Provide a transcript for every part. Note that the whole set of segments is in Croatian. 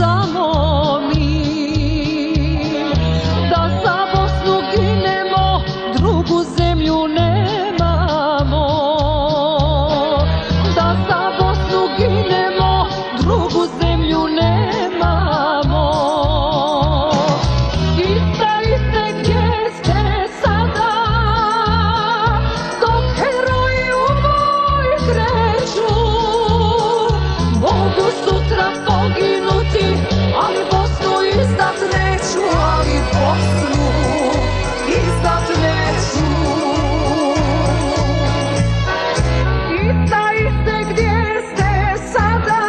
samo mi, da za Bosnu ginemo, drugu zemlju nemamo, da za Bosnu ginemo, drugu zemlju nemamo. Iste gdje ste sada, dok heroji u boj kreću, mogu sutra poginuti, ali Bosnu izdat neću, ali Bosnu izdat neću. Iste gdje ste sada,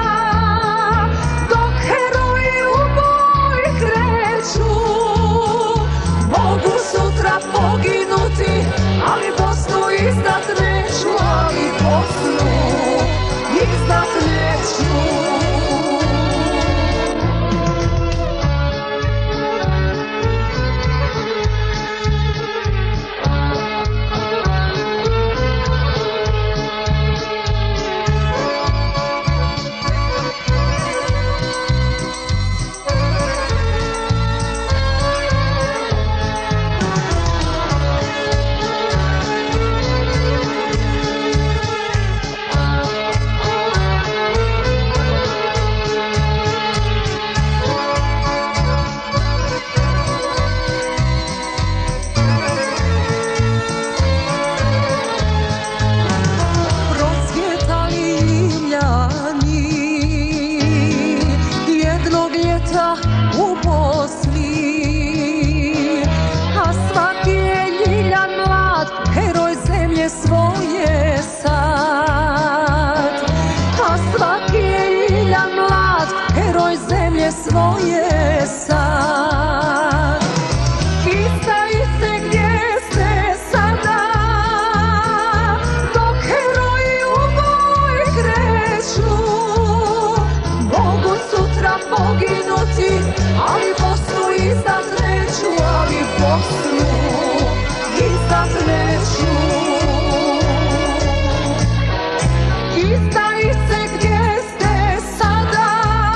dok heroji u boj kreću, mogu sutra poginuti, ali Bosnu izdat neću, ali Bosnu izdat neću. U Bosni, a svaki je Ljiljan mlad, heroj zemlje svoje sad. A svaki je Ljiljan mlad, heroj zemlje svoje sad. Iste gdje ste sada, dok heroji u boj kreću, mogu sutra poginuti, ali Bosnu izdat neću, ali Bosnu izdat neću. Iste gdje ste sada,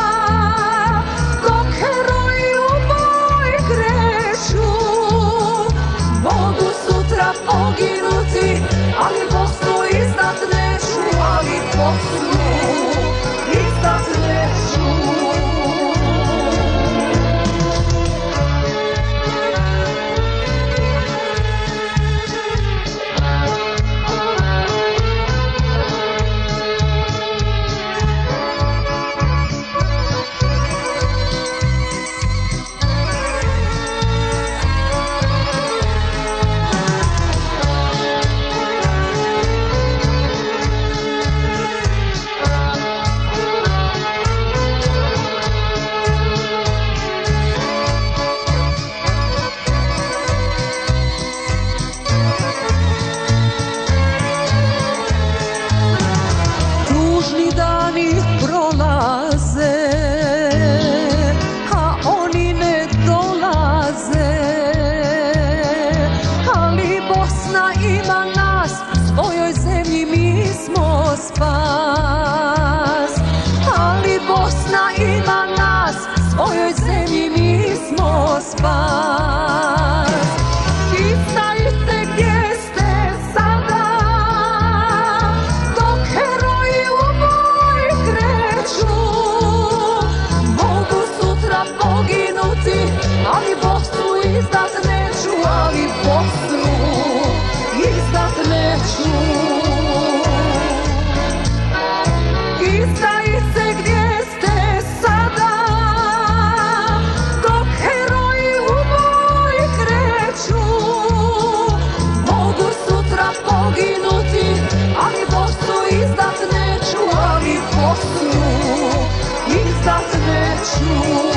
dok heroji u boj kreću, mogu sutra poginuti, ali Bosnu izdat neću, ali Bosnu izdat neću. Prolaze, a oni ne dolaze, ali Bosna ima nas, svojoj zemlji mi smo spas. Ali Bosna ima nas, svojoj zemlji mi smo spas. Iste gdje ste sada, dok heroji u boj kreću, mogu sutra poginuti, ali Bosnu izdat neću, ali Bosnu izdat neću. Iste gdje ste sada, dok heroji u boj kreću, mogu sutra poginuti, ali Bosnu izdat neću, ali Bosnu izdat neću.